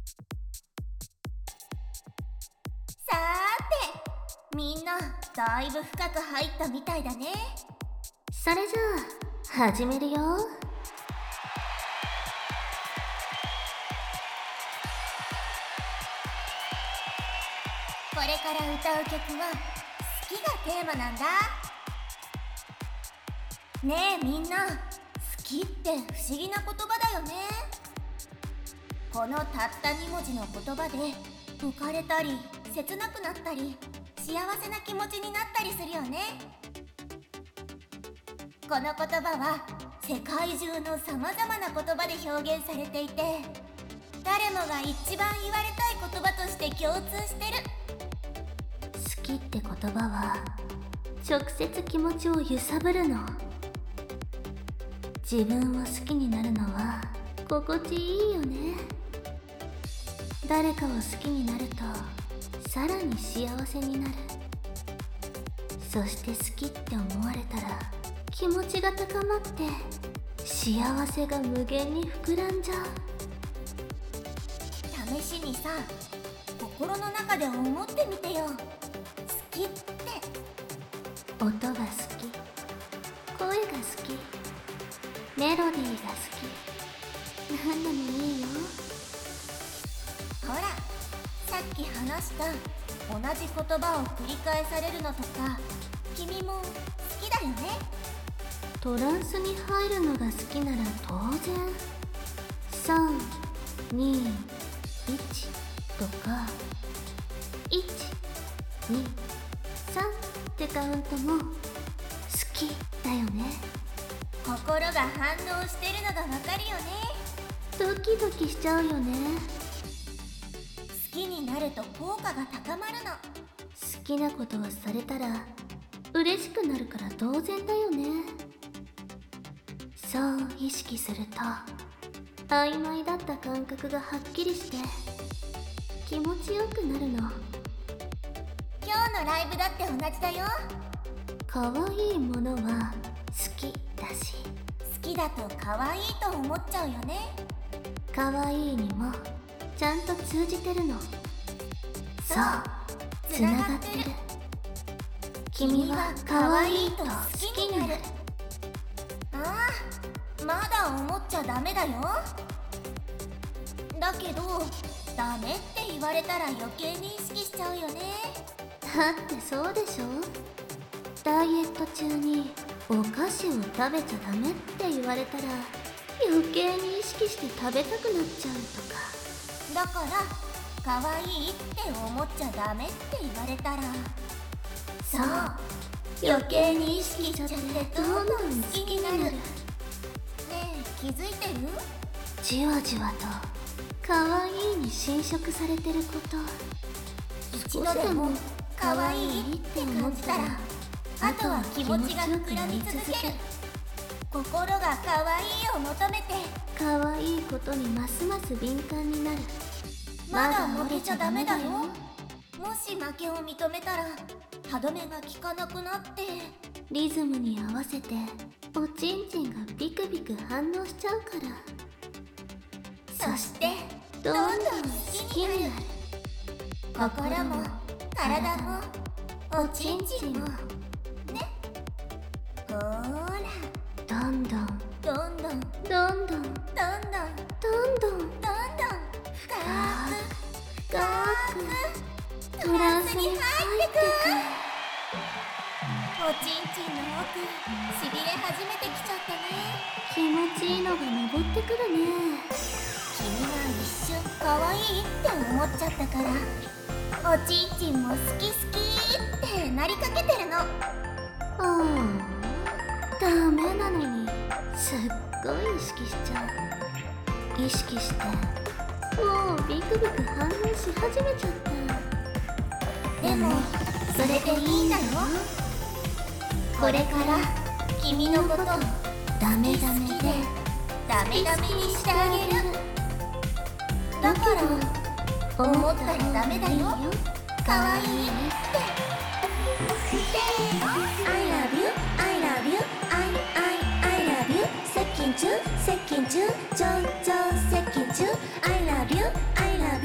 さーて、みんなだいぶ深く入ったみたいだね。 それじゃあ始めるよ。 これから歌う曲は好きがテーマなんだ。ねえみんな、好きって不思議な言葉だよね。このたった2文字の言葉で浮かれたり切なくなったり幸せな気持ちになったりするよね。この言葉は世界中のさまざまな言葉で表現されていて、誰もが一番言われたい言葉として共通してる。 好きって言葉は直接気持ちを揺さぶるの。自分を好きになるのは心地いいよね。誰かを好きになるとさらに幸せになる。そして好きって思われたら気持ちが高まって幸せが無限に膨らんじゃう。 試しにさ、心の中で思ってみてよ。好きって。 音が好き、声が好き、メロディーが好き、何でもいいよ。 ほら、さっき話した同じ言葉を繰り返されるのとか、君も好きだよね。 トランスに入るのが好きなら当然3、2、1とか1、2、3ってカウントも好きだよね。 心が反応してるのがわかるよね。 ドキドキしちゃうよね。 好きになると効果が高まるの。 好きなことをされたら嬉しくなるから当然だよね。そう意識すると曖昧だった感覚がはっきりして気持ちよくなるの。 今日のライブだって同じだよ。 可愛いものは好きだし、 好きだと可愛いと思っちゃうよね。 可愛いにもちゃんと通じてるの。そう、つながってる。君は可愛いと好きになる。 ああ、まだ思っちゃダメだよ。だけどダメって言われたら余計に意識しちゃうよね。 だってそうでしょ。ダイエット中にお菓子を食べちゃダメって言われたら余計に意識して食べたくなっちゃうとか。 だから可愛いって思っちゃダメって言われたら、そう余計に意識しちゃってどんどん好きになる。ねえ気づいてる？ じわじわと可愛いに侵食されてること。 一度でも可愛いって感じたら、あとは気持ちが膨らみ続ける。心が可愛いを求めて、 可愛いことにますます敏感になる。 まだ負けちゃダメだよ。もし負けを認めたら歯止めが効かなくなって、 リズムに合わせておちんちんがビクビク反応しちゃうから。 そしてどんどん好きになる。 心も体もおちんちんもね。ほーら、 どんどんどんどんどんどんどんどんどんどんどんどん深深くくトランスに入ってく。おちんちんの奥しびれ始めてきちゃったね。 気持ちいいのが登ってくるね。 君が一瞬可愛いって思っちゃったから、おちんちんも好き好きってなりかけてるの。 ダメなのにすっごい意識しちゃう。意識してもうビクビク反応し始めちゃった。 でもそれでいいんだよ。これから君のことダメダメでダメダメにしてあげる。だから思ったらダメだよ。可愛いって。I love you, I love you, I love you. 接近中、接近中、上接近中。I love you, I love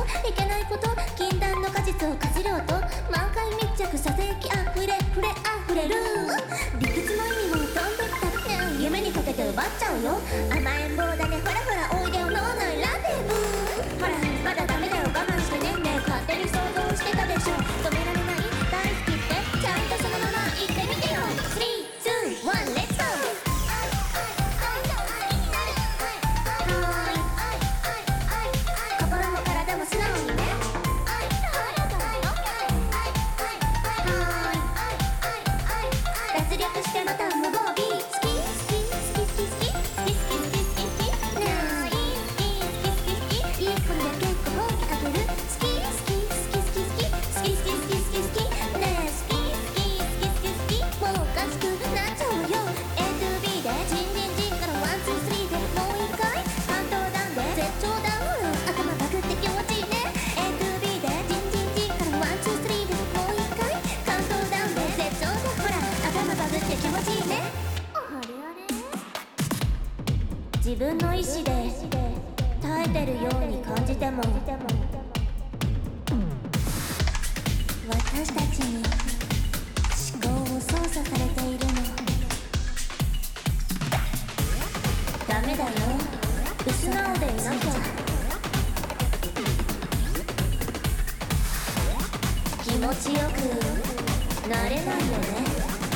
いけないこと禁断の果実をかじる音満開密着させきあふれ触れあふれる理屈の意味も飛んでったね夢にかけて奪っちゃうよ甘えん坊だねほらほらおいでよ脳内ランデブーほらまだダメだよ我慢してねんね勝手に想像してたでしょ止められない大好きってちゃんとそのまま言ってみてよ3、2、1レッツゴー自分の意志で耐えてるように感じても私たちに思考を操作されているのダメだよ素直でいなきゃ気持ちよくなれないよね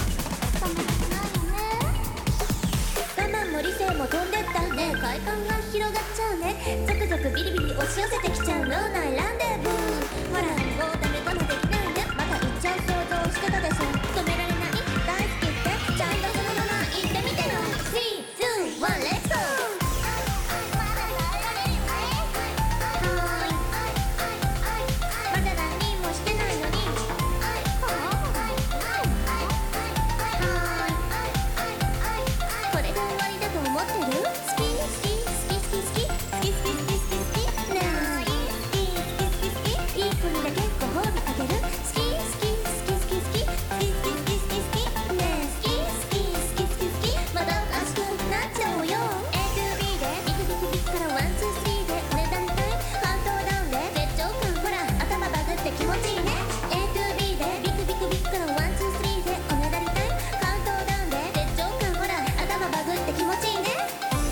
理性も飛んでったね快感が広がっちゃうねゾクゾクビリビリ押し寄せてきちゃう脳内ランデブーほらもうダメかもできないねまた言っちゃう想像してたでしょ止められない大好きってちゃんとそのまま言ってみてよ3、2、1レッツゴーまだ何もしてないのにこれが終わりだと思ってる好き好き好き好き好き好き好き好き好き好き好きなあいい好き好き好き好きいい子にだけご褒美あげる好き好き好き好き好き好き好き好き好き好きねえ好き好き好き好き好きまだおかしくなっちゃおうよ A to B でビクビクビクからワンツースリーで俺団体カウントダウンで絶頂感ほら頭バグって気持ちいいね A to B でビクビクビクからワンツースリーでおねだりたいカウントダウンで絶頂感ほら頭バグって気持ちいいね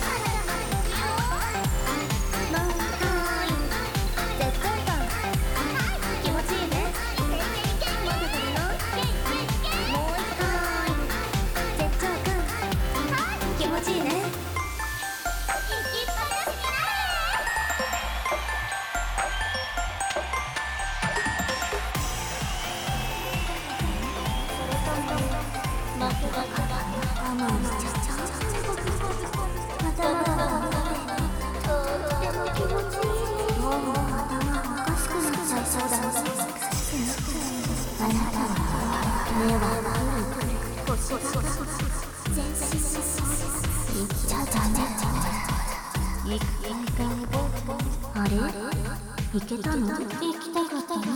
あれ行けたの行きたかったの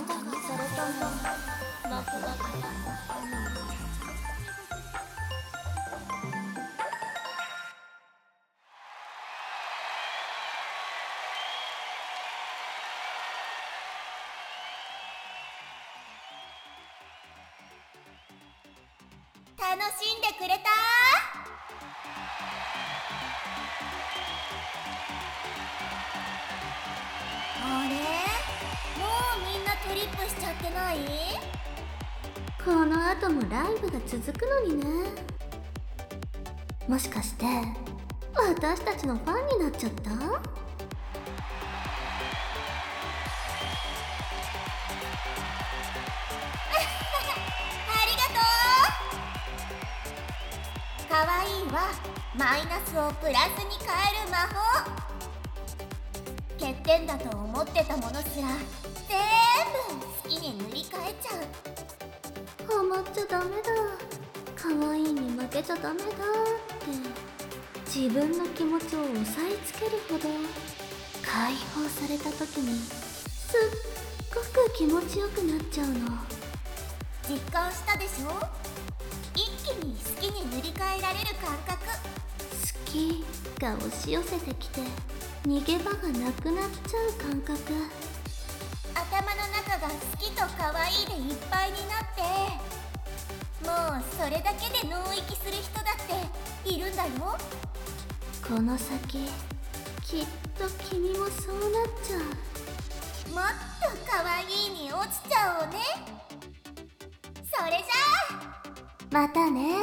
楽しんでくれた？あれ？もうみんなトリップしちゃってない？ この後もライブが続くのにね。もしかして私たちのファンになっちゃった？ かわいいはマイナスをプラスに変える魔法。欠点だと思ってたものすら全部好きに塗り替えちゃう。 ハマっちゃダメだ、かわいいに負けちゃダメだって自分の気持ちを抑えつけるほど解放された時にすっごく気持ちよくなっちゃうの。 実感したでしょ？一気に好きに塗り替えられる感覚。 好きが押し寄せてきて逃げ場がなくなっちゃう感覚。 きと可愛いでいっぱいになって、もうそれだけで脳息する人だっているんだよ。 この先きっと君もそうなっちゃう。 もっと可愛いに落ちちゃおうね。それじゃあまたね。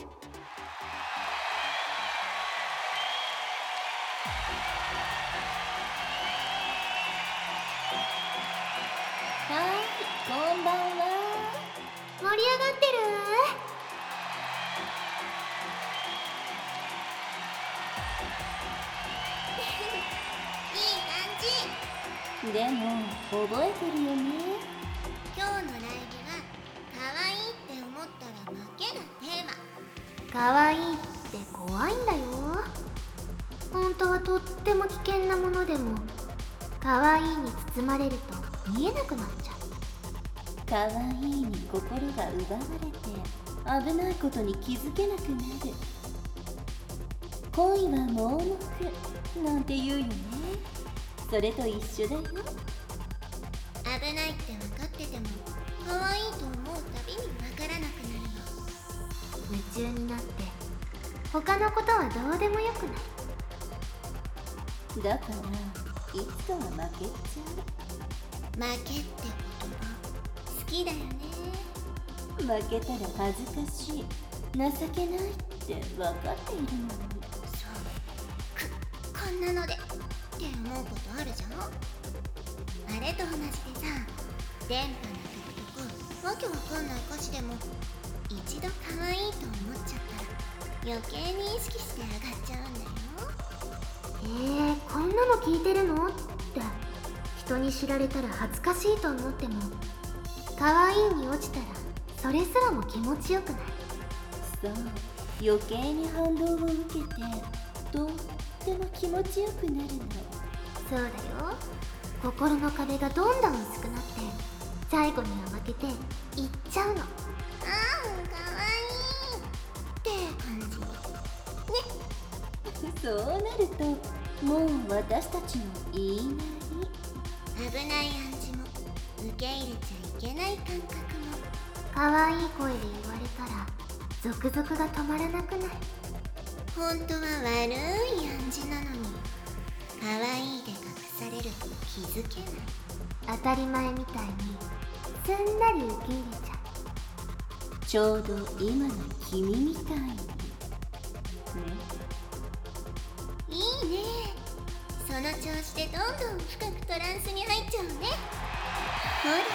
こんばんは。 盛り上がってる？ いい感じ。でも覚えてるよね。 今日のライブは可愛いって思ったら負けがテーマ。 可愛いって怖いんだよ。本当はとっても危険なものでも可愛いに包まれると見えなくなっちゃう。 可愛いに心が奪われて危ないことに気づけなくなる。恋は盲目なんて言うよね。それと一緒だよ。 危ないって分かってても可愛いと思うたびに分からなくなるの。 夢中になって他のことはどうでもよくなる。 だからいつかは負けちゃ負けって言葉好きだよね。 う。負けたら恥ずかしい、情けないって分かっているのに。 こんなのでって思うことあるじゃん。あれと同じでさ、電波の曲とかわけわかんない歌詞でも一度可愛いと思っちゃったら余計に意識して上がっちゃうんだよ。 こんなの聞いてるのって人に知られたら恥ずかしいと思っても可愛いに落ちたらそれすらも気持ちよくなる。 そう、余計に反動を受けてとっても気持ちよくなるの。 そうだよ。心の壁がどんどん薄くなって最後には負けていっちゃうの。 可愛いって感じね。 そうなるともう私たちの言いなり。 危ない暗示も受け入れちゃいけない感覚も可愛い声で言われたらゾクゾクが止まらなくなる。 本当は悪い暗示なのに可愛いで隠されると気づけない。 当たり前みたいにすんなり受け入れちゃう。 ちょうど今の君みたいにね。 いいね。その調子でどんどん深くトランスに入っちゃうね。ほら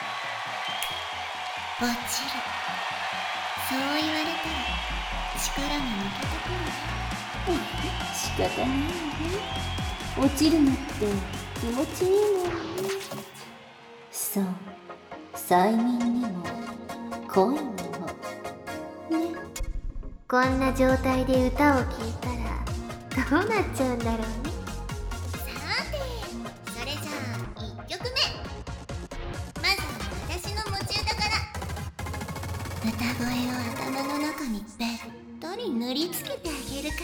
落ちる。そう言われたら力が抜けてくるね。 仕方ないね。落ちるのって気持ちいいもんね。そう、催眠にも恋にもね。 こんな状態で歌を聴いたらどうなっちゃうんだろうね。 さて、それじゃあ1曲目。まずは私の持ち歌から。歌声を頭の中にべったり塗りつけてあげるから。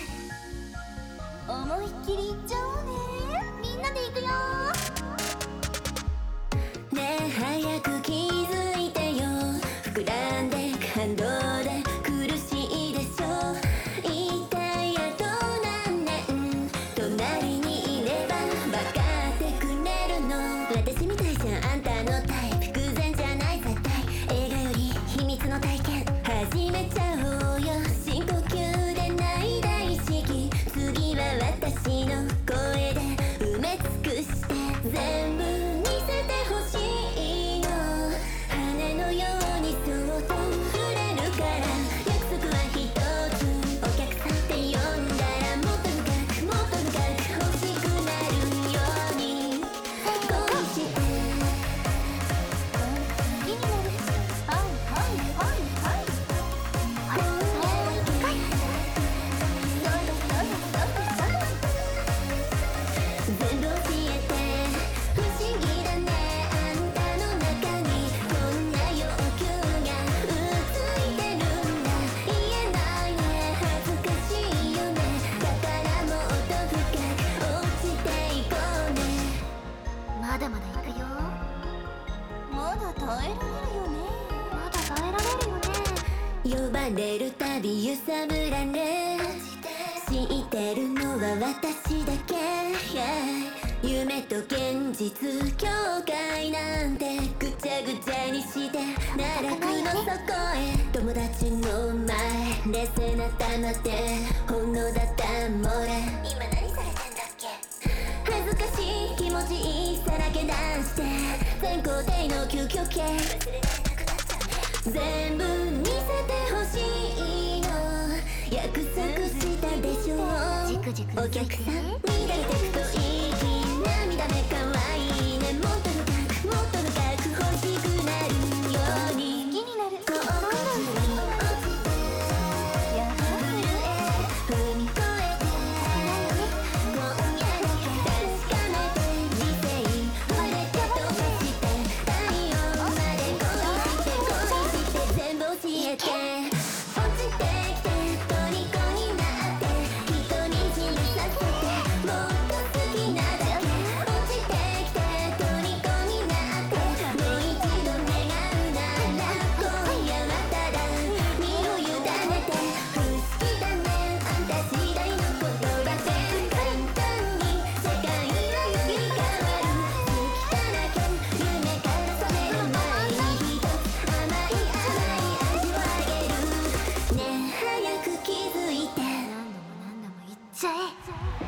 思いっきりいっちゃおうね。 みんなでいくよ。 ねえ早く気づいてよ。膨らんで感動で苦しいでしょ。一体あと何年隣にいれば分かってくれるの。私みたいじゃんあんたのタイプ。偶然じゃない絶対。映画より秘密の体験始めちゃおうよ。深呼吸でない大意識。次は私の声で埋め尽くして全部見せてほしいの。羽のようにそっと触れるから約束は一つ。お客さんって呼んだらもっと深くもっと深く欲しくなるように恋して気になる。はいはいはいはい。 あれ耐えられるよね。 まだ耐えられるよね。 呼ばれるたび揺さぶられ、知ってるのは私だけ、yeah、夢と現実境界なんてぐちゃぐちゃにして奈落の底へ、友達の前冷静な玉で本能だった漏れ、今何されてんだっけ、恥ずかしい気持ちさらけ出して全肯定の究極系、忘れられなくなっちゃうね、全部見せてほしいの約束したでしょ、お客さん乱れてくと息涙目かわいいね、もっと深くもっと深く欲しくなるように、好きになる心地に落ちて踏み越えて今夜だけ確かめて理性割れて飛ばして太陽まで恋して全部教えて、落ちてきて虜になって人にじめさせてもっと好きなだけ、落ちてきて虜になってもう一度願うなら今夜はただ身を委ねて、不思議だねあんた次第のことは簡単に世界は切り替わる、好きだらけ夢から覚める前に一つ甘い味をあげるね、早く気づいて何度も言っちゃえ。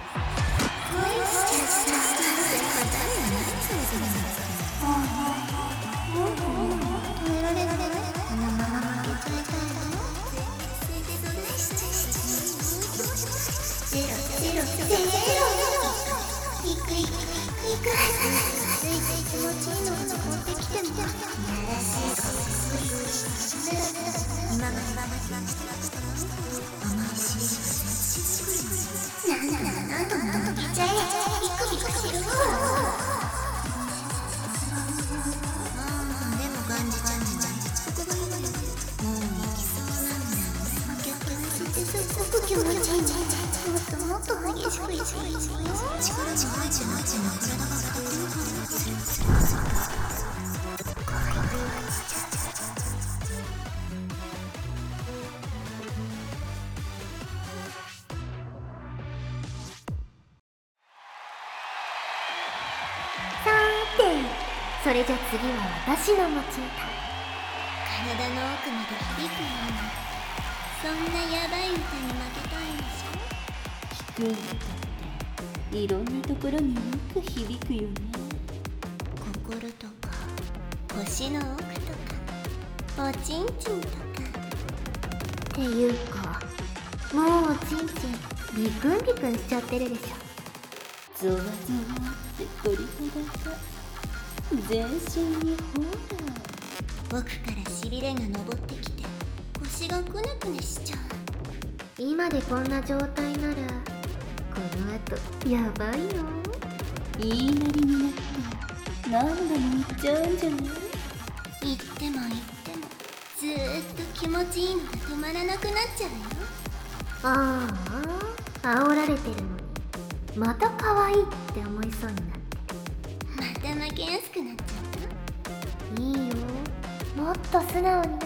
それじゃ次は私の持ち歌。 体の奥まで響くような、そんなヤバい歌に負けたいんでしょ。 低い歌っていろんなところによく響くよね。 心とか腰の奥とかおちんちんとか、 っていうか、もうおちんちんビクンビクンしちゃってるでしょ。ゾワゾワって鳥肌が全身にほら。 奥からしびれが登ってきて腰がくねくねしちゃう。 今でこんな状態ならこの後やばいよ。言いなりになったら何度も言っちゃうんじゃない？ 言ってもずーっと気持ちいいのが止まらなくなっちゃうよ。 ああ、煽られてるのにまた可愛いって思いそうになって。 また負けやすくなっちゃった。 いいよ、もっと素直になって。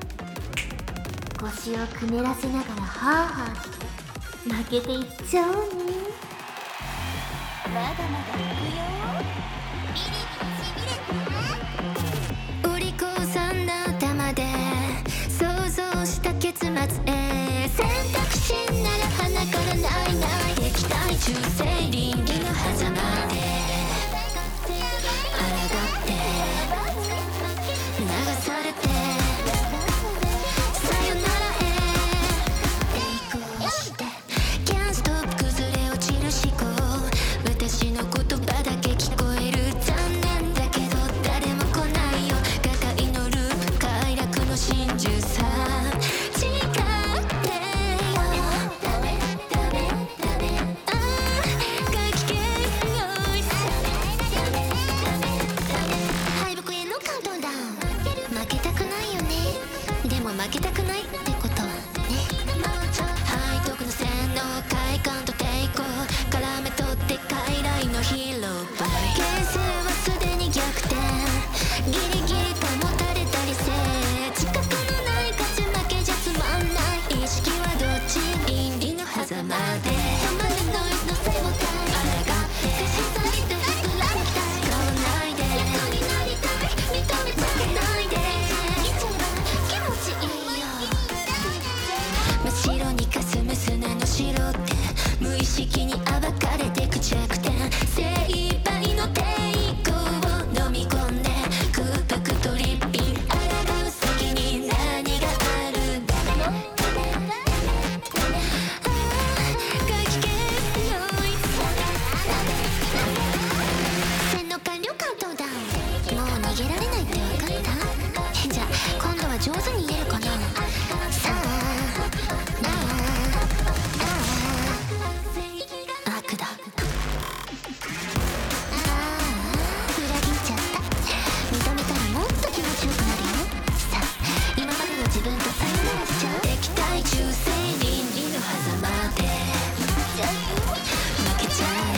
腰をくねらせながらハーハーして負けていっちゃおうね。 まだまだ行くよ。 売り子さんだ頭で想像した結末へ、選択肢なら鼻からないない液体中性倫理の狭間で抗って流されてさよならへ抵抗してキャンストップ崩れ落ちる思考、私の言葉だけ聞こえる。残念だけど誰も来ないよ。瓦解のループ快楽の真珠さ誓ってよ。ダメダメダメああ書き消すよいさ敗北へのカウントダウン。負けたくないよね。でも負けたくないってことはね。背徳の洗脳快感と抵抗絡め取って傀儡のヒーローバイ形勢はすでに逆転ギリギリ保上手に言えるかな。さあ悪だ。裏切っちゃった。認めたらもっと気持ちよくなるよ。さあ今までの自分とさよならしちゃう。敵対中性倫理の狭間で負けちゃえ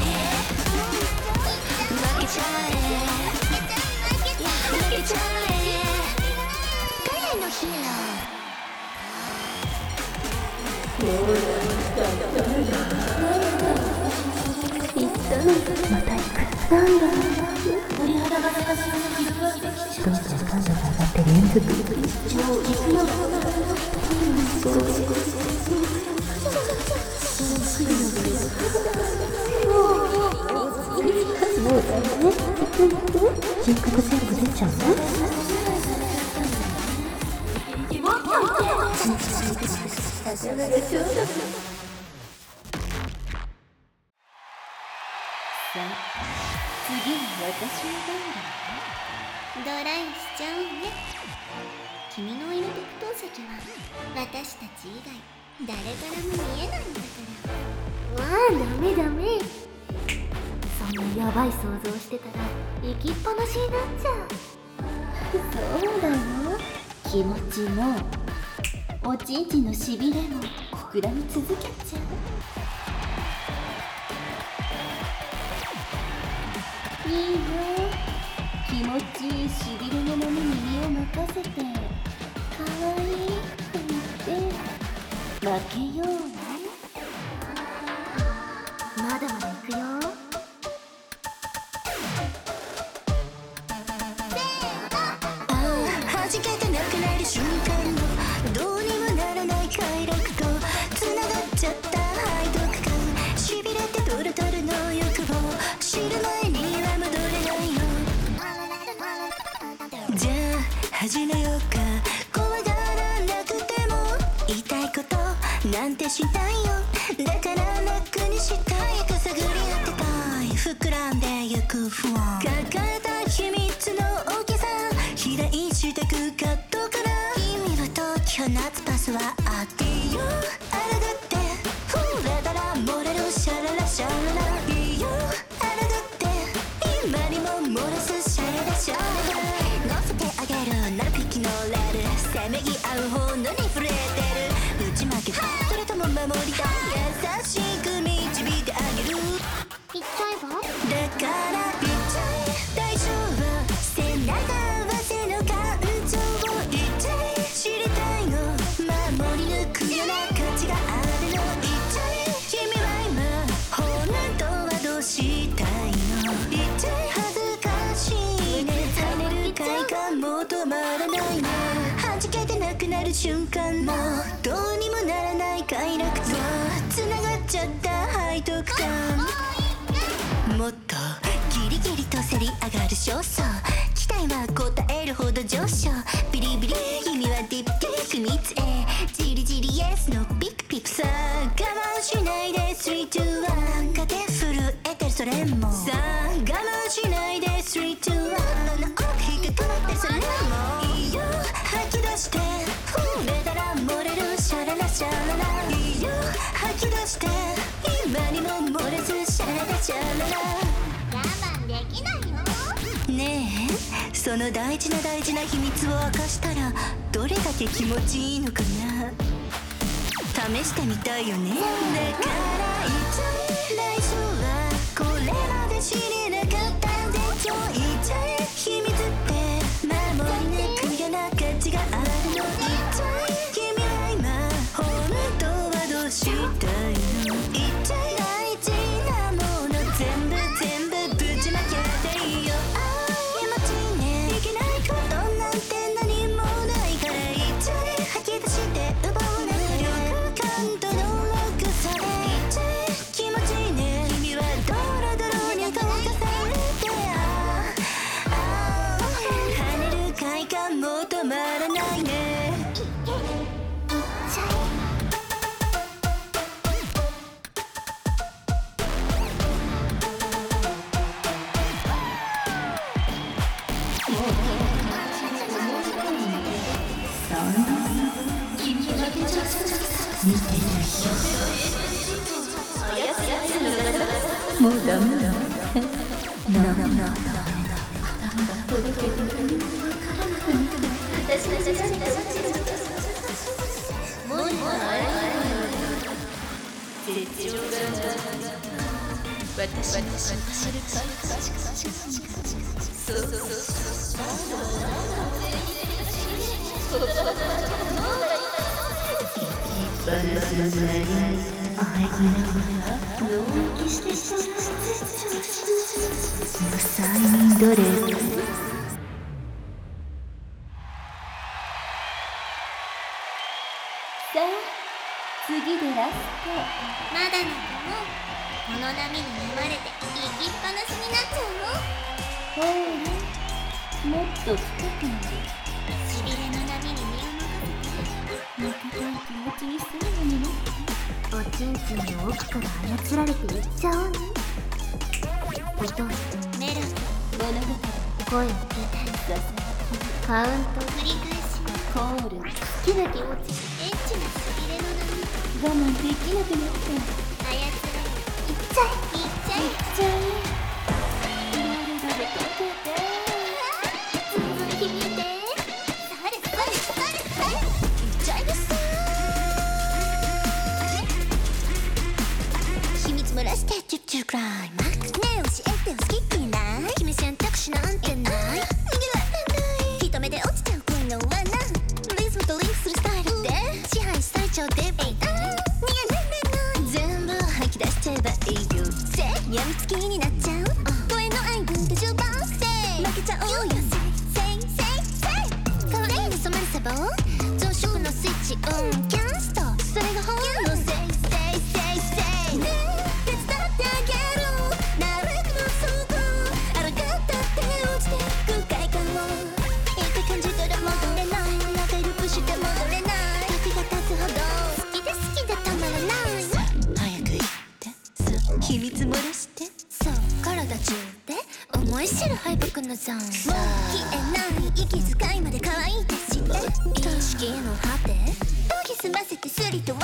負けちゃえ負けちゃえ。彼のヒーロまた行く。なんだ鳥肌が高すぎる。どんどん感度が上がって連続そうだよね。人格全部出ちゃうの。 さあ次は私の番だ。 ドライしちゃおうね。君のいる特等席は私たち以外誰からも見えないんだから。 まあダメダメ。そんなヤバい想像してたら行きっぱなしになっちゃう。 そうだよ。気持ちもおちんちんのしびれも膨らみ続けちゃう。いいよ。気持ちいいしびれのものに身を任せてかわいいと言って負けようね。 まだまだ行くよ。 弾けてなくなる瞬間のどうにもならない快楽とつながっちゃった背徳感。しびれてトルトルの欲望知る前には戻れないよ。じゃあ始めようか。怖がらなくても言いたいことなんてしないよ。だから楽にしたいく探り当てたい膨らんでゆく不安抱えた秘密の大きさ肥大してくカットから君は解き放つパスはあっていいよ。あらがって触れたら漏れるシャララシャララいいよ。あらがって今にも漏らすシャララシャララ乗せてあげる7匹のレールせめぎ合う方のに触れてる打ち負けそれとも守りたい優しく導いてあげる。 行っちゃえば。 だから言っちゃえ大丈夫背中合わせの感情を言って知りたいの守り抜くような価値があるの言っちゃえ君は今本当はどうしたいの言っちゃえ恥ずかしいね跳ねる快感も止まらないね弾けてなくなる瞬間もどうにもならない快楽とつながっちゃった背徳感もっとギリギリとせり上がる焦燥期待は答えるほど上昇ビリビリ君はディップディック3つへジリジリイエスのピクピクさ我慢しないで3、2、1かけ震えてるそれもさあ我慢しないで3、2、1の引っかかってるそれもいいよ吐き出して触れたら漏れるシャララシャララいいよ吐き出して今にも漏れずシャララシャララ我慢できないよ。 ねえその大事な秘密を明かしたらどれだけ気持ちいいのかな試してみたいよねだから言っちゃえ大丈夫これまで知れなかった絶頂言っちゃえ秘密って守り抜くような価値があるの言っちゃえ君は今本当はどうしたいの言っちゃえ大事なもの全部ぶちまけていいよ気持ちいいねいけないことなんて何もないから言っちゃえ吐き出して奪わないで感との楽さで言っちゃえ気持ちいいね君はドロドロに乾かされて跳ねる快感も止まらないねさあさあ、次でラスまだなんだもん。この波に飲まれて行きっぱなしになっちゃうの。 ト。ほら、もっと深くなる。 しびれの波に身を負けたい気持ちにするのにね。 おちんちんの奥から操られていっちゃおうね。音、メロディ物語、 声を聞いてカウント繰り返しコール、 好きな気持ち、エッチなしびれの波我慢できなくなった。 操られいっちゃえいっちゃえいっちゃえ。 誰ができて続き見て。それそれそれそれいっちゃいます秘密漏らしてチュッチュクライマックスねえ教えてよ好きってない君選択肢なんてない逃げられない一目で落ちちゃう恋の罠リズムとリンクするスタイルで支配されちゃうデビー逃げられない全部吐き出しちゃえばいいよぜやみつきになっちゃう声の愛分で10番負けちゃおうよカロリーに染まるサボ増殖のスイッチオンキャンストそれが本のせいねえ手伝ってあげるなるべくの底あらがったって落ちていく快感を一回感じたら戻れない仲良くして戻れない時が経つほど好きでたまらない早く言って秘密漏らしてそう体中で思い知る敗北のゾーンもう消えない息遣いまで可愛いって知って意識の果て研ぎ澄ませてスリとワン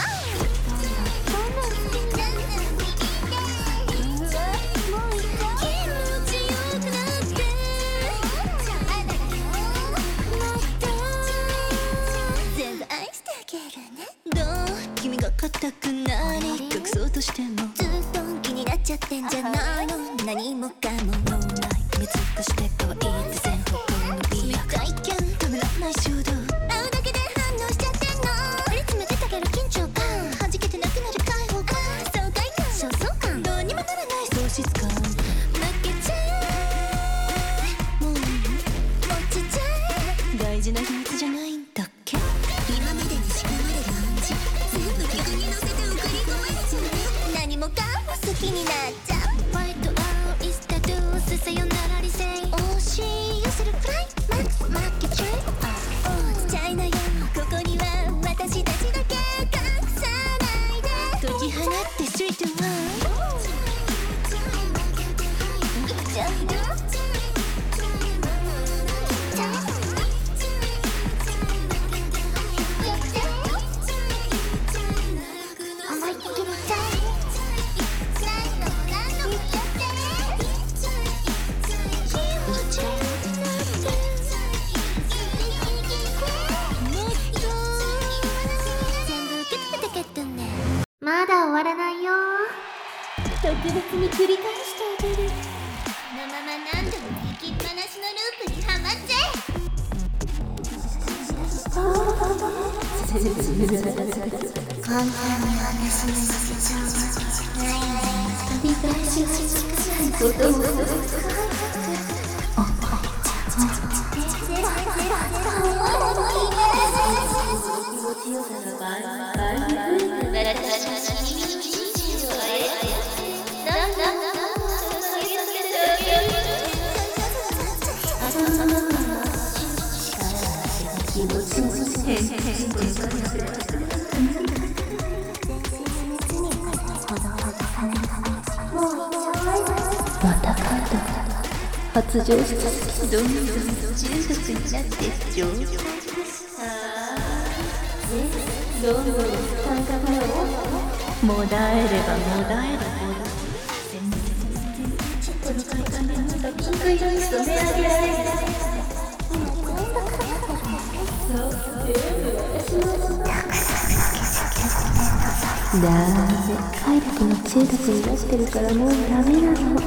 君が硬くなり隠そうとしてもずっと気になっちゃってんじゃないの何もかもない見つかして可愛いって全方向のビア体験ためらない衝動会うだけで反応しちゃってんの張り詰めてたけど緊張感弾けてなくなる解放感爽快感焦燥感どうにもならない喪失感負けちゃえもう落ちちゃえ大事な秘密じゃないんだっけ今までに仕込まれる暗示全部曲に乗せて送り込まれちゃう何もかも好きになっちゃうファイトアウイスタドゥースさよならリセイ押し寄せるクライマックス負けちゃえ落ちちゃいなよここには私たちだけ隠さないで解き放ってストリートワンいっちゃうよまだ終わらないよ特別に繰り返してあげる。 このまま何度も行きっぱなしのループにハマっちゃえ簡単に私にさせちゃう繰り返しは少ないことをまたカードが発情し続けどんどん中毒になって状態どんどん感覚をもだえればもだえるほどちょっとの快感でまたピンク色に染め上げられる快楽の中毒になってるからもうダメなの。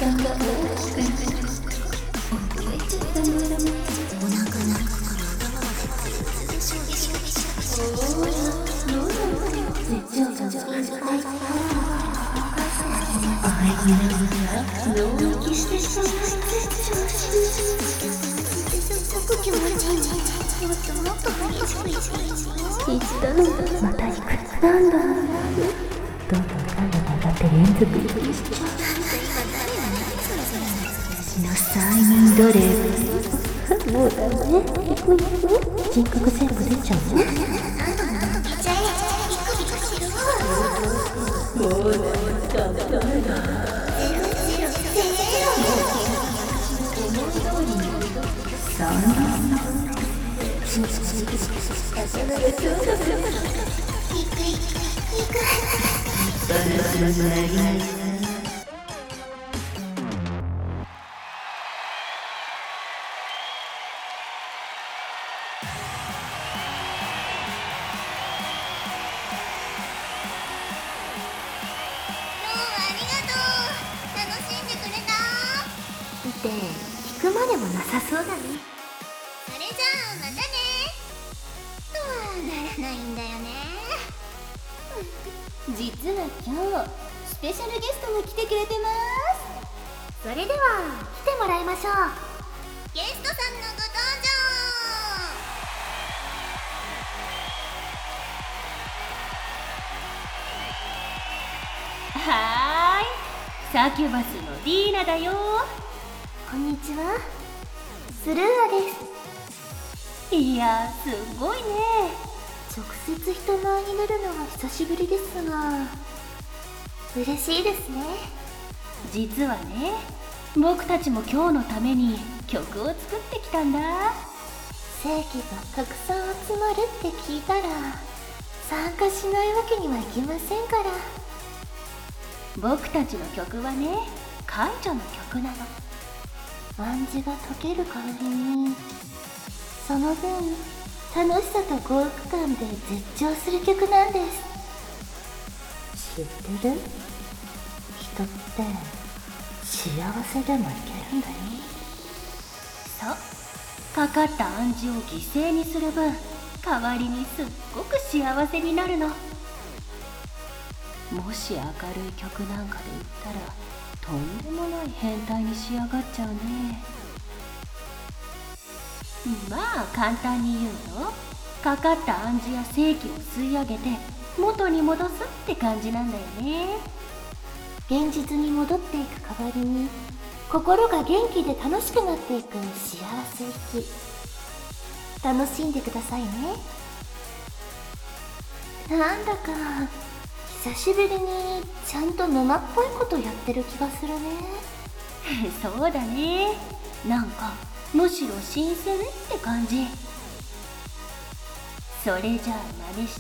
言ったのまた行く。なんだどんどん体が上がって連続しちゃう。私の催眠ドレもうダメ。人格全部出ちゃうの。もうダメだ。って聞くまでもなさそうだね。 それじゃあまたねとはならないんだよね。 実は今日スペシャルゲストが来てくれてます。 それでは来てもらいましょう。 ゲストさんのご登場。 はーい、サキュバスのディーナだよ。 こんにちは、スルーアです。 いやすごいね。 直接人前に出るのは久しぶりですが嬉しいですね。 実はね、僕たちも今日のために曲を作ってきたんだ。 正規がたくさん集まるって聞いたら参加しないわけにはいきませんから。 僕たちの曲はね、解除の曲なの。 暗示が解ける代わりにその分楽しさと幸福感で絶頂する曲なんです。知ってる？人って幸せでもいけるんだよ。 そう、かかった暗示を犠牲にする分代わりにすっごく幸せになるの。もし明るい曲なんかで言ったらとんでもない変態に仕上がっちゃうね。まあ簡単に言うと、かかった暗示や正気を吸い上げて元に戻すって感じなんだよね。 現実に戻っていく代わりに心が元気で楽しくなっていく幸せ息、楽しんでくださいね。なんだか久しぶりにちゃんと沼っぽいことやってる気がするね。 そうだね、なんかむしろ新鮮って感じ。それじゃあ真似して。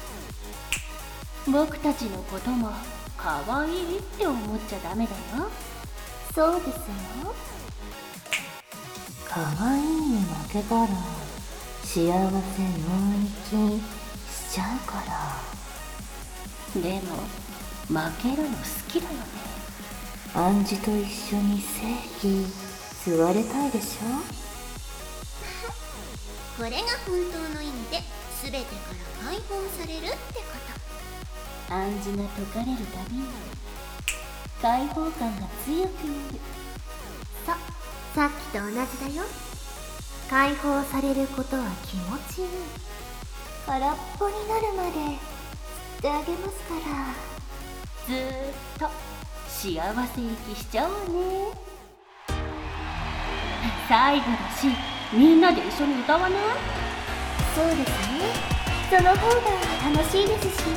僕たちのことも可愛いって思っちゃダメだよ。 そうですよ。可愛いに負けたら幸せの域しちゃうから。 でも負けるの好きだよね。 暗示と一緒に正義吸われたいでしょ。 これが本当の意味で全てから解放されるってこと。 暗示が解かれるたびに解放感が強くなる。 さっきと同じだよ。解放されることは気持ちいい。空っぽになるまでしてあげますから。 ずーっと幸せ息しちゃおうね。最後だしみんなで一緒に歌わない？ そうですね、その方が楽しいですし。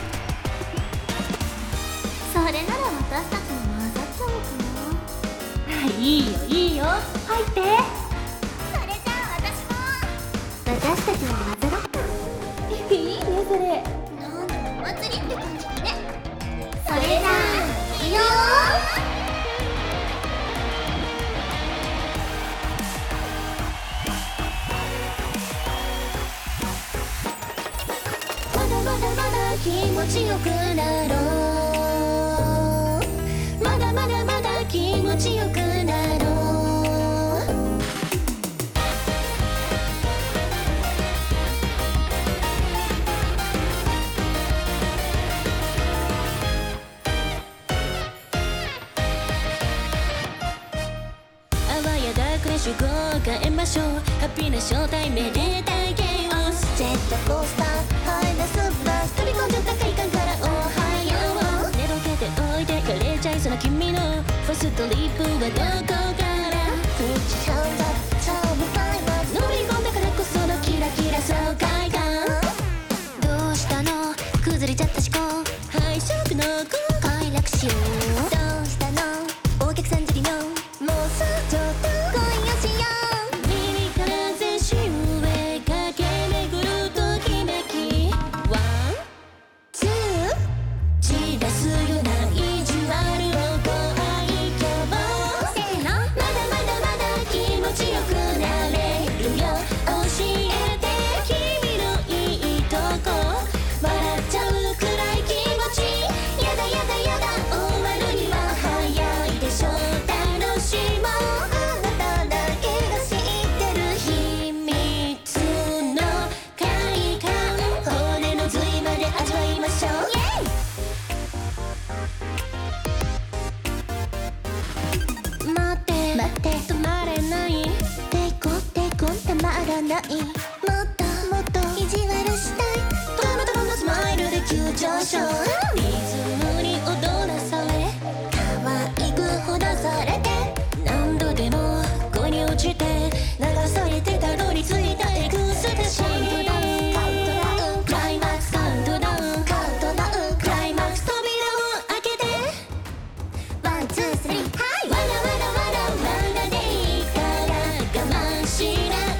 それなら私たちも混ざっちゃおうかな。 いいよいいよ、入って。 それじゃあ私たちも混ざろう。 いいねそれ。 なんだお祭りって感じだね。 それじゃあいいよまだまだまだ君持ちよくなろう。まだまだまだ気持ちよくなろう。集合変えましょう。ハッピーな正体めでたいケイオス。ジェットコースターハイなスーパー飛び込んじゃった快感からおはよう。寝ろけておいて枯れちゃいそうな君のファストリップはどこから。プッチハンダーチャームファイバーのめり込んだからこそのキラキラ爽快感。どうしたの崩れちゃった思考配色の子快楽しよう。どうしたのお客さん釣りのもうさちょっともっともっと意地悪したい。トロトロのスマイルで急上昇。リズムに踊らされ可愛くほだされて何度でも恋に落ちて流されてたどり着いたエクスタシー。カウントダウンクライマックスカウントダウンカウントダウンクライマックス扉を開けてワンツースリーはいわらわらわらわらでいいから我慢しない。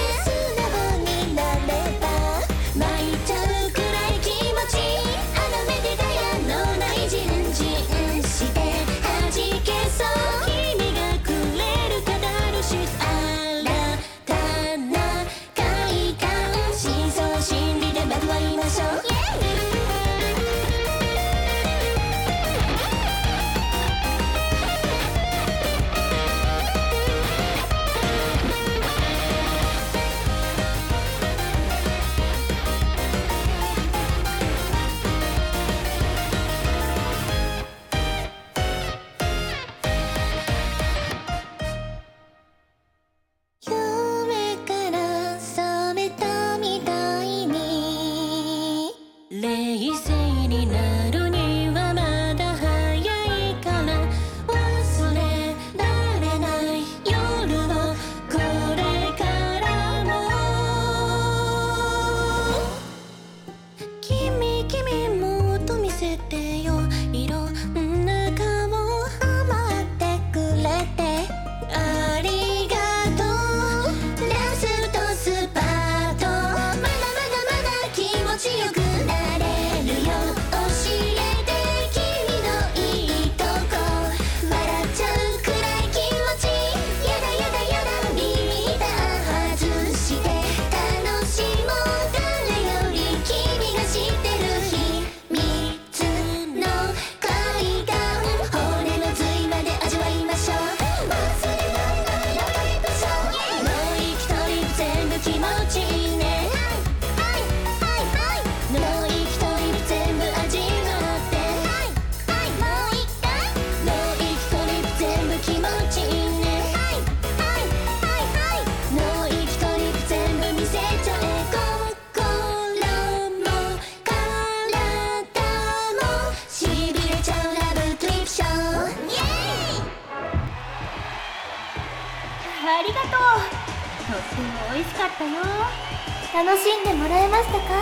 ありがとう。とっても美味しかったよ。楽しんでもらえましたか？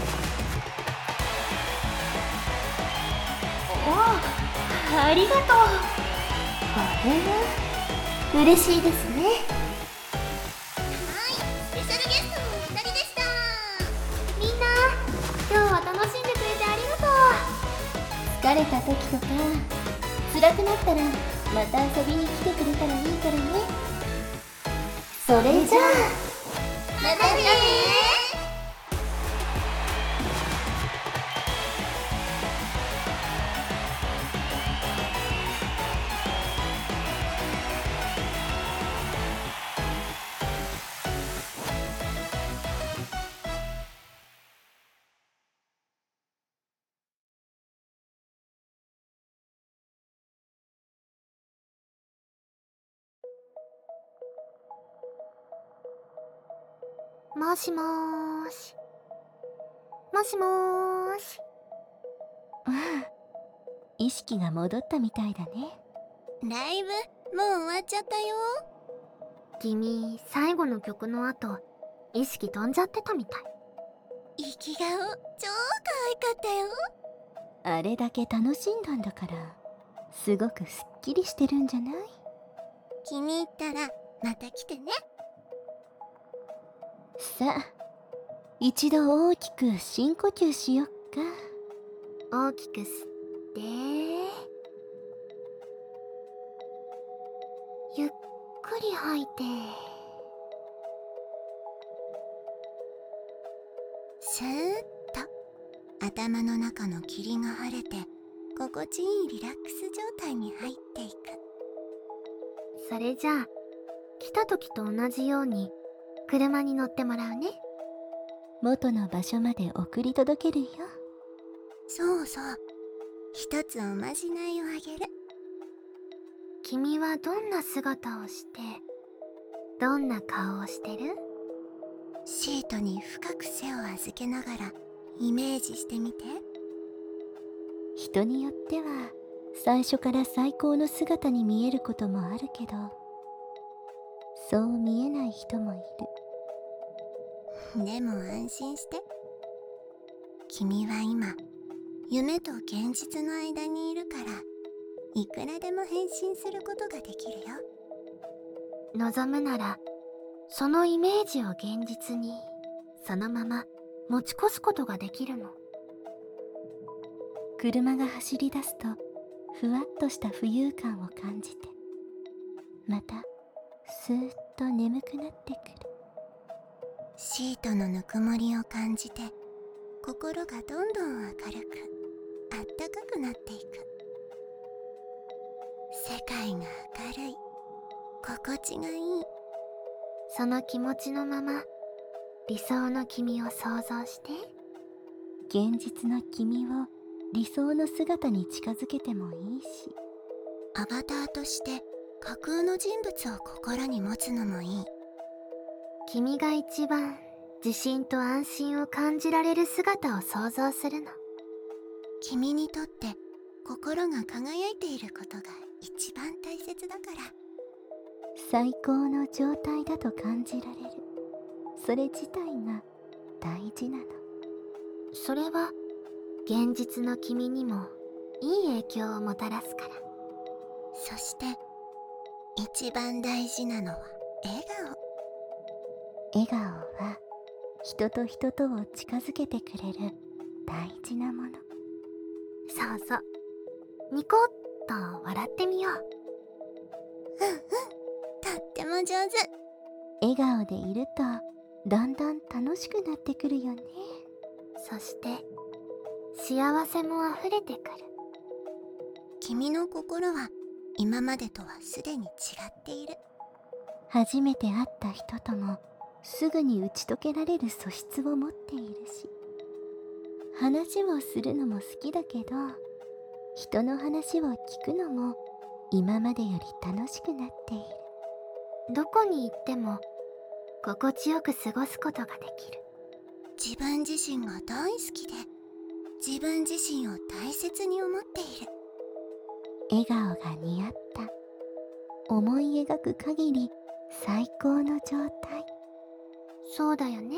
お、ありがとう。これは嬉しいですね。 はい、スペシャルゲストのお二人でした。 みんな今日は楽しんでくれてありがとう。疲れた時とか辛くなったらまた遊びに来てくれたらいいからね。それじゃあまたねー。 もしもーし。もしもーし。 意識が戻ったみたいだね。 ライブもう終わっちゃったよ。君、最後の曲の後意識飛んじゃってたみたい。生き顔超可愛かったよ。 あれだけ楽しんだんだからすごくすっきりしてるんじゃない？ 気に入ったらまた来てね。 さあ、一度大きく深呼吸しよっか。 大きく吸ってゆっくり吐いて、スーッと頭の中の霧が晴れて心地いいリラックス状態に入っていく。それじゃあ来た時と同じように車に乗ってもらうね。 元の場所まで送り届けるよ。 そうそう、一つおまじないをあげる。君はどんな姿をしてどんな顔をしてる？シートに深く背を預けながらイメージしてみて。 人によっては最初から最高の姿に見えることもあるけど、そう見えない人もいる。 でも安心して。君は今夢と現実の間にいるから、いくらでも変身することができるよ。望むならそのイメージを現実にそのまま持ち越すことができるの。 車が走り出すとふわっとした浮遊感を感じて、またスーッと眠くなってくる。 シートのぬくもりを感じて心がどんどん明るくあったかくなっていく。世界が明るい、心地がいい。その気持ちのまま理想の君を想像して。 現実の君を理想の姿に近づけてもいいし、 アバターとして架空の人物を心に持つのもいい。君が一番自信と安心を感じられる姿を想像するの。君にとって心が輝いていることが一番大切だから。 最高の状態だと感じられる。それ自体が大事なの。 それは現実の君にもいい影響をもたらすから。そして一番大事なのは笑顔。 笑顔は人と人とを近づけてくれる大事なもの。 そうそう、ニコッと笑ってみよう。とっても上手。 笑顔でいるとだんだん楽しくなってくるよね。 そして幸せもあふれてくる。君の心は今までとはすでに違っている。 初めて会った人ともすぐに打ち解けられる素質を持っているし、話をするのも好きだけど、人の話を聞くのも今までより楽しくなっている。 どこに行っても心地よく過ごすことができる。自分自身が大好きで自分自身を大切に思っている。 笑顔が似合った。思い描く限り最高の状態。 そうだよね。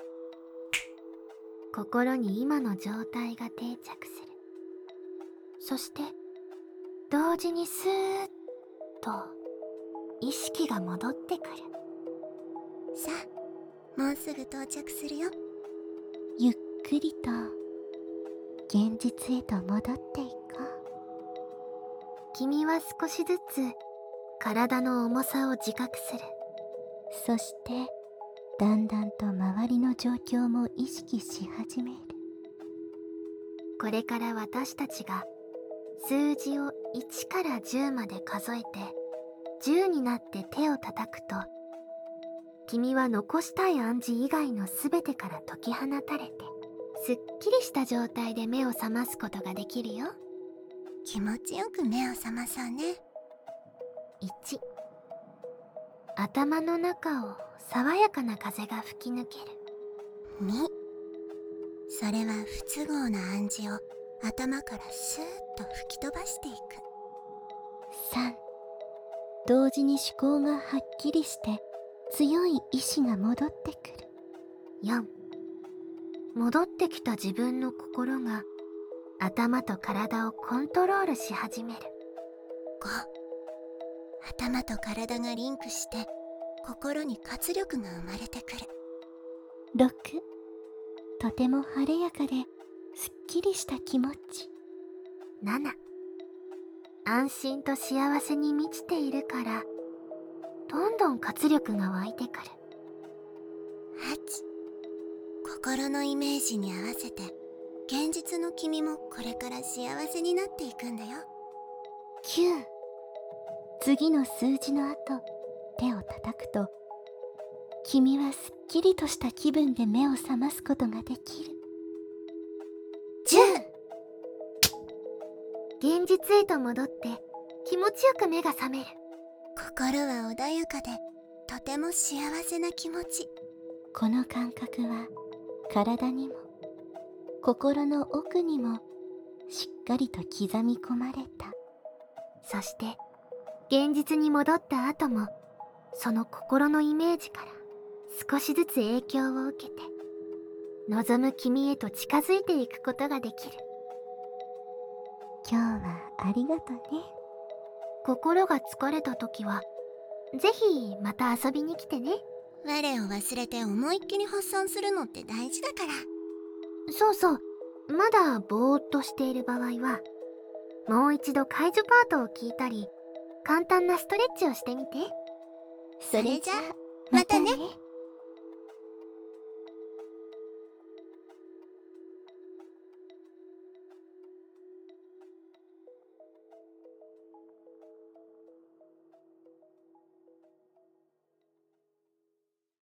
心に今の状態が定着する。そして同時にスーッと意識が戻ってくる。さあ、もうすぐ到着するよ。 ゆっくりと現実へと戻っていこう。 君は少しずつ体の重さを自覚する。 そしてだんだんと周りの状況も意識し始める。 これから私たちが数字を1から10まで数えて10になって手を叩くと、君は残したい暗示以外の全てから解き放たれて、すっきりした状態で目を覚ますことができるよ。気持ちよく目を覚まそうね。1、頭の中を爽やかな風が吹き抜ける。 それは不都合な暗示を頭からスーッと吹き飛ばしていく。 3、同時に思考がはっきりして強い意志が戻ってくる。4、戻ってきた自分の心が頭と体をコントロールし始める。 5、頭と体がリンクして心に活力が生まれてくる。 6、とても晴れやかですっきりした気持ち。7、安心と幸せに満ちているからどんどん活力が湧いてくる。 8、心のイメージに合わせて現実の君もこれから幸せになっていくんだよ。 9、次の数字の後手を叩くと君はすっきりとした気分で目を覚ますことができる。10、現実へと戻って気持ちよく目が覚める。 心は穏やかでとても幸せな気持ち。 この感覚は体にも心の奥にもしっかりと刻み込まれた。そして現実に戻った後もその心のイメージから少しずつ影響を受けて望む君へと近づいていくことができる。今日はありがとね。心が疲れた時はぜひまた遊びに来てね。 我を忘れて思いっきり発散するのって大事だから。 そうそう、まだぼーっとしている場合はもう一度解除パートを聞いたり簡単なストレッチをしてみて。 それじゃあまたね。